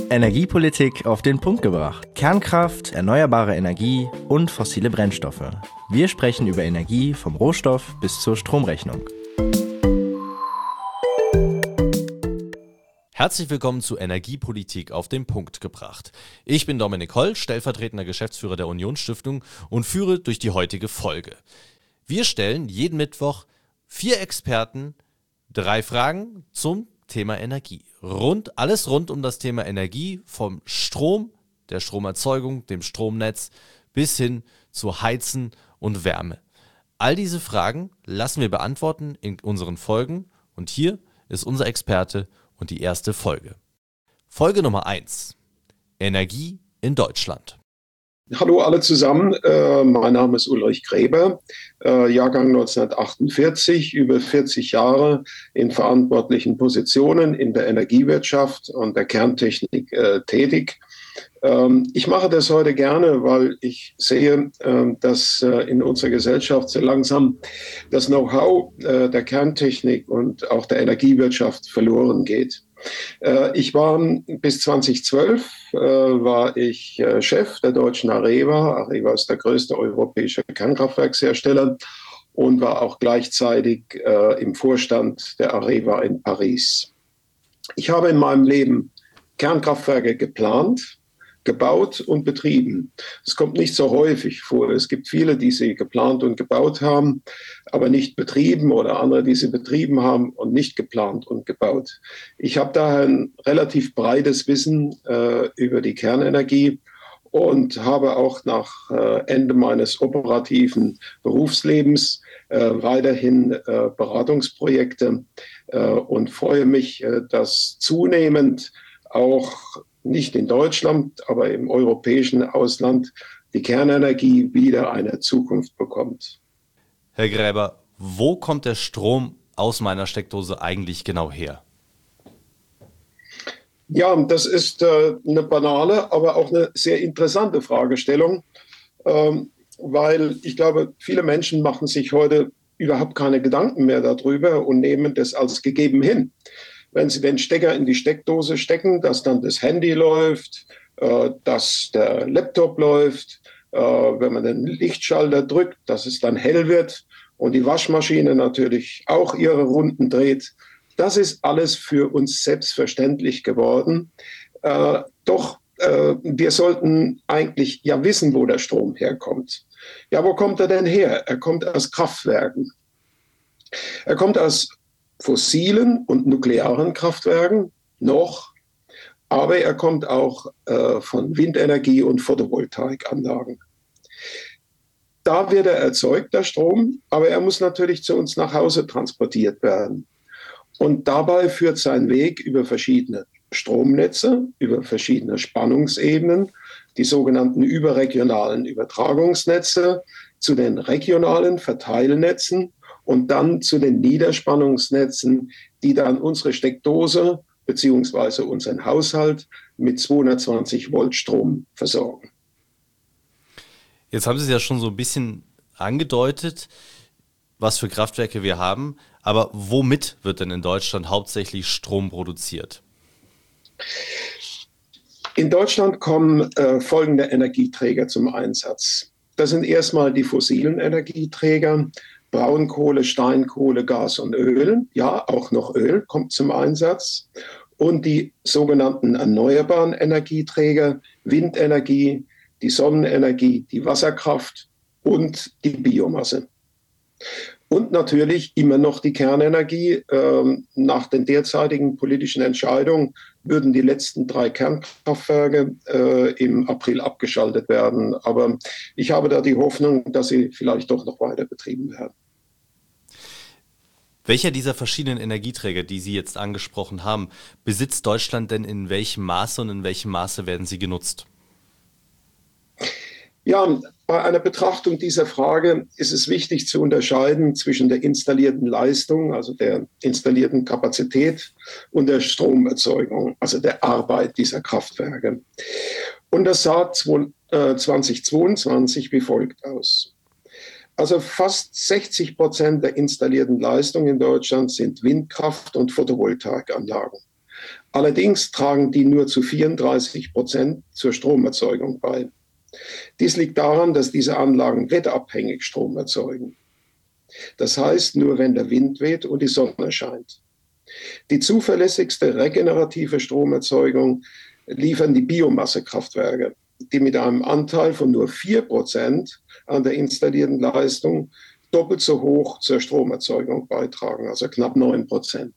Energiepolitik auf den Punkt gebracht. Kernkraft, erneuerbare Energie und fossile Brennstoffe. Wir sprechen über Energie vom Rohstoff bis zur Stromrechnung. Herzlich willkommen zu Energiepolitik auf den Punkt gebracht. Ich bin Dominik Holl, stellvertretender Geschäftsführer der Unionsstiftung und führe durch die heutige Folge. Wir stellen jeden Mittwoch 4 Experten 3 Fragen zum Thema Energie. Alles rund um das Thema Energie, vom Strom, der Stromerzeugung, dem Stromnetz bis hin zu Heizen und Wärme. All diese Fragen lassen wir beantworten in unseren Folgen und hier ist unser Experte und die erste Folge. Folge Nummer 1. Energie in Deutschland. Hallo alle zusammen, mein Name ist Ulrich Gräber, Jahrgang 1948, über 40 Jahre in verantwortlichen Positionen in der Energiewirtschaft und der Kerntechnik tätig. Ich mache das heute gerne, weil ich sehe, dass in unserer Gesellschaft so langsam das Know-how der Kerntechnik und auch der Energiewirtschaft verloren geht. Ich war bis 2012 war ich Chef der deutschen Areva. Areva ist der größte europäische Kernkraftwerkshersteller und war auch gleichzeitig im Vorstand der Areva in Paris. Ich habe in meinem Leben Kernkraftwerke geplant, gebaut und betrieben. Es kommt nicht so häufig vor. Es gibt viele, die sie geplant und gebaut haben, aber nicht betrieben, oder andere, die sie betrieben haben und nicht geplant und gebaut. Ich habe daher ein relativ breites Wissen über die Kernenergie und habe auch nach Ende meines operativen Berufslebens weiterhin Beratungsprojekte und freue mich, dass zunehmend auch nicht in Deutschland, aber im europäischen Ausland die Kernenergie wieder eine Zukunft bekommt. Herr Gräber, wo kommt der Strom aus meiner Steckdose eigentlich genau her? Ja, das ist eine banale, aber auch eine sehr interessante Fragestellung, weil ich glaube, viele Menschen machen sich heute überhaupt keine Gedanken mehr darüber und nehmen das als gegeben hin. Wenn Sie den Stecker in die Steckdose stecken, dass dann das Handy läuft, dass der Laptop läuft, wenn man den Lichtschalter drückt, dass es dann hell wird und die Waschmaschine natürlich auch ihre Runden dreht. Das ist alles für uns selbstverständlich geworden. Doch wir sollten eigentlich ja wissen, wo der Strom herkommt. Ja, wo kommt er denn her? Er kommt aus Kraftwerken. Er kommt aus fossilen und nuklearen Kraftwerken noch, aber er kommt auch von Windenergie und Photovoltaikanlagen. Da wird er erzeugt, der Strom, aber er muss natürlich zu uns nach Hause transportiert werden. Und dabei führt sein Weg über verschiedene Stromnetze, über verschiedene Spannungsebenen, die sogenannten überregionalen Übertragungsnetze, zu den regionalen Verteilnetzen und dann zu den Niederspannungsnetzen, die dann unsere Steckdose bzw. unseren Haushalt mit 220 Volt Strom versorgen. Jetzt haben Sie es ja schon so ein bisschen angedeutet, was für Kraftwerke wir haben. Aber womit wird denn in Deutschland hauptsächlich Strom produziert? In Deutschland kommen folgende Energieträger zum Einsatz. Das sind erstmal die fossilen Energieträger, Braunkohle, Steinkohle, Gas und Öl. Ja, auch noch Öl kommt zum Einsatz. Und die sogenannten erneuerbaren Energieträger, Windenergie, die Sonnenenergie, die Wasserkraft und die Biomasse. Und natürlich immer noch die Kernenergie. Nach den derzeitigen politischen Entscheidungen würden die letzten 3 Kernkraftwerke im April abgeschaltet werden. Aber ich habe da die Hoffnung, dass sie vielleicht doch noch weiter betrieben werden. Welcher dieser verschiedenen Energieträger, die Sie jetzt angesprochen haben, besitzt Deutschland denn in welchem Maße und in welchem Maße werden sie genutzt? Ja, bei einer Betrachtung dieser Frage ist es wichtig zu unterscheiden zwischen der installierten Leistung, also der installierten Kapazität, und der Stromerzeugung, also der Arbeit dieser Kraftwerke. Und das sah 2022 wie folgt aus. Also fast 60% der installierten Leistung in Deutschland sind Windkraft- und Photovoltaikanlagen. Allerdings tragen die nur zu 34% zur Stromerzeugung bei. Dies liegt daran, dass diese Anlagen wetterabhängig Strom erzeugen. Das heißt, nur wenn der Wind weht und die Sonne scheint. Die zuverlässigste regenerative Stromerzeugung liefern die Biomassekraftwerke, die mit einem Anteil von nur 4% an der installierten Leistung doppelt so hoch zur Stromerzeugung beitragen, also knapp 9%.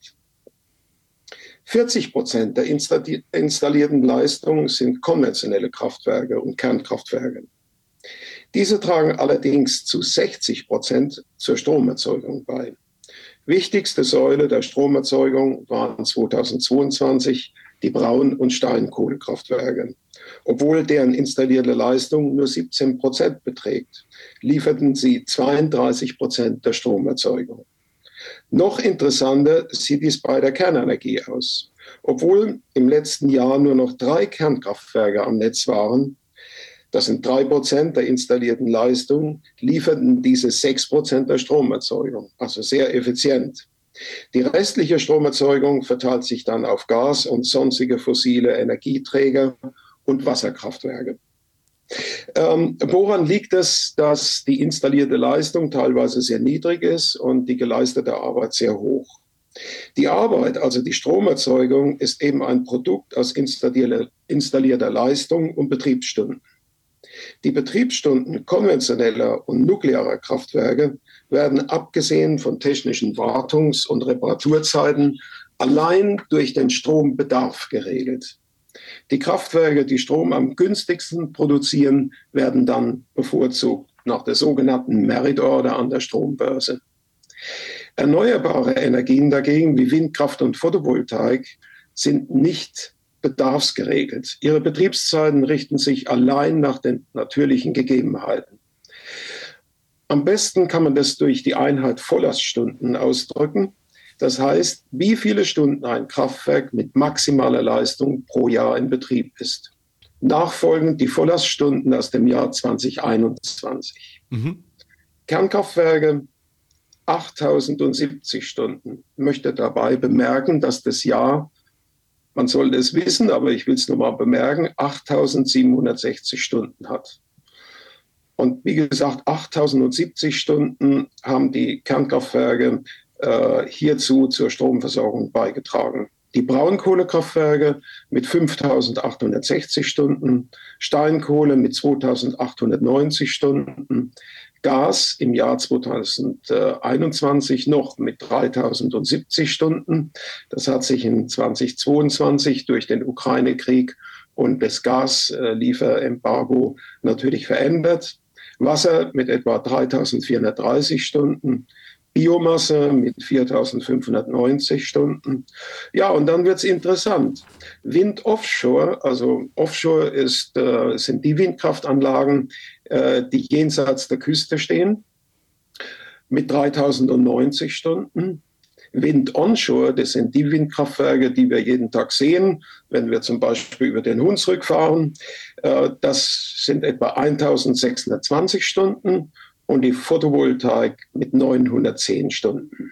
40% der installierten Leistung sind konventionelle Kraftwerke und Kernkraftwerke. Diese tragen allerdings zu 60% zur Stromerzeugung bei. Wichtigste Säule der Stromerzeugung waren 2022 die Braun- und Steinkohlekraftwerke. Obwohl deren installierte Leistung nur 17% beträgt, lieferten sie 32% der Stromerzeugung. Noch interessanter sieht dies bei der Kernenergie aus. Obwohl im letzten Jahr nur noch 3 Kernkraftwerke am Netz waren, das sind 3% der installierten Leistung, lieferten diese 6% der Stromerzeugung, also sehr effizient. Die restliche Stromerzeugung verteilt sich dann auf Gas und sonstige fossile Energieträger und Wasserkraftwerke. Woran liegt es, dass die installierte Leistung teilweise sehr niedrig ist und die geleistete Arbeit sehr hoch? Die Arbeit, also die Stromerzeugung, ist eben ein Produkt aus installierter Leistung und Betriebsstunden. Die Betriebsstunden konventioneller und nuklearer Kraftwerke werden abgesehen von technischen Wartungs- und Reparaturzeiten allein durch den Strombedarf geregelt. Die Kraftwerke, die Strom am günstigsten produzieren, werden dann bevorzugt nach der sogenannten Merit Order an der Strombörse. Erneuerbare Energien dagegen, wie Windkraft und Photovoltaik, sind nicht bedarfsgeregelt. Ihre Betriebszeiten richten sich allein nach den natürlichen Gegebenheiten. Am besten kann man das durch die Einheit Volllaststunden ausdrücken. Das heißt, wie viele Stunden ein Kraftwerk mit maximaler Leistung pro Jahr in Betrieb ist. Nachfolgend die Volllaststunden aus dem Jahr 2021. Kernkraftwerke 8070 Stunden. Ich möchte dabei bemerken, dass das Jahr, man sollte es wissen, aber ich will es nochmal bemerken, 8760 Stunden hat. Und wie gesagt, 8070 Stunden haben die Kernkraftwerke hierzu zur Stromversorgung beigetragen. Die Braunkohlekraftwerke mit 5860 Stunden, Steinkohle mit 2890 Stunden, Gas im Jahr 2021 noch mit 3070 Stunden. Das hat sich in 2022 durch den Ukraine-Krieg und das Gaslieferembargo natürlich verändert. Wasser mit etwa 3430 Stunden, Biomasse mit 4.590 Stunden. Ja, und dann wird es interessant. Wind offshore, also offshore sind die Windkraftanlagen, die jenseits der Küste stehen, mit 3.090 Stunden. Wind onshore, das sind die Windkraftwerke, die wir jeden Tag sehen, wenn wir zum Beispiel über den Hunsrück fahren. Das sind etwa 1.620 Stunden. Und die Photovoltaik mit 910 Stunden.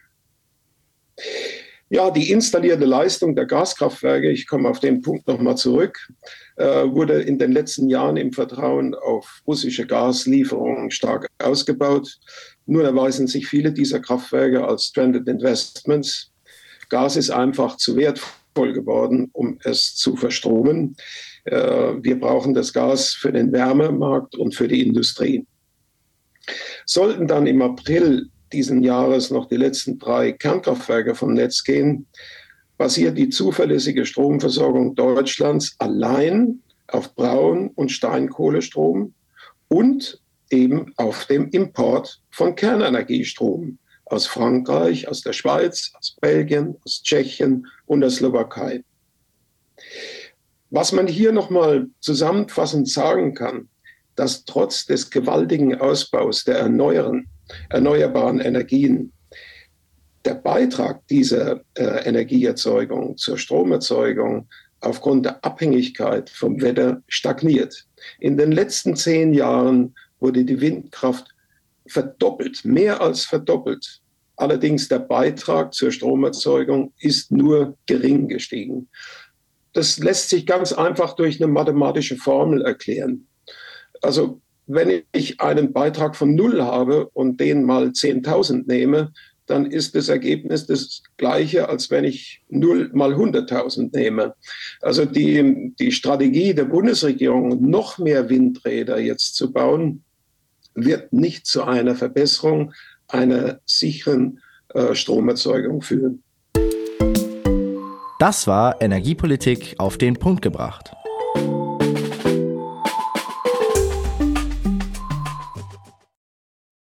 Ja, die installierte Leistung der Gaskraftwerke, ich komme auf den Punkt nochmal zurück, wurde in den letzten Jahren im Vertrauen auf russische Gaslieferungen stark ausgebaut. Nun erweisen sich viele dieser Kraftwerke als Stranded Investments. Gas ist einfach zu wertvoll geworden, um es zu verstromen. Wir brauchen das Gas für den Wärmemarkt und für die Industrie. Sollten dann im April diesen Jahres noch die letzten 3 Kernkraftwerke vom Netz gehen, basiert die zuverlässige Stromversorgung Deutschlands allein auf Braun- und Steinkohlestrom und eben auf dem Import von Kernenergiestrom aus Frankreich, aus der Schweiz, aus Belgien, aus Tschechien und der Slowakei. Was man hier nochmal zusammenfassend sagen kann, dass trotz des gewaltigen Ausbaus der erneuerbaren Energien der Beitrag dieser Energieerzeugung zur Stromerzeugung aufgrund der Abhängigkeit vom Wetter stagniert. In den letzten 10 Jahren wurde die Windkraft verdoppelt, mehr als verdoppelt. Allerdings der Beitrag zur Stromerzeugung ist nur gering gestiegen. Das lässt sich ganz einfach durch eine mathematische Formel erklären. Also wenn ich einen Beitrag von 0 habe und den mal 10.000 nehme, dann ist das Ergebnis das gleiche, als wenn ich 0 mal 100.000 nehme. Also die Strategie der Bundesregierung, noch mehr Windräder jetzt zu bauen, wird nicht zu einer Verbesserung einer sicheren Stromerzeugung führen. Das war Energiepolitik auf den Punkt gebracht.